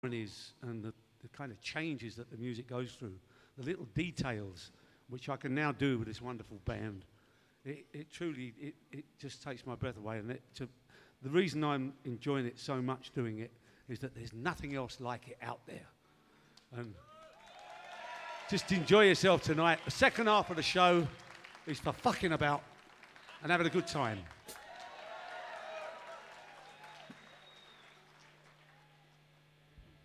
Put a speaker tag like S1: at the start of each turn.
S1: harmonies and the kind of changes that the music goes through, the little details, which I can now do with this wonderful band. It truly just takes my breath away. And the reason I'm enjoying it so much doing it is that there's nothing else like it out there. And just enjoy yourself tonight. The second half of the show is for fucking about and having a good time.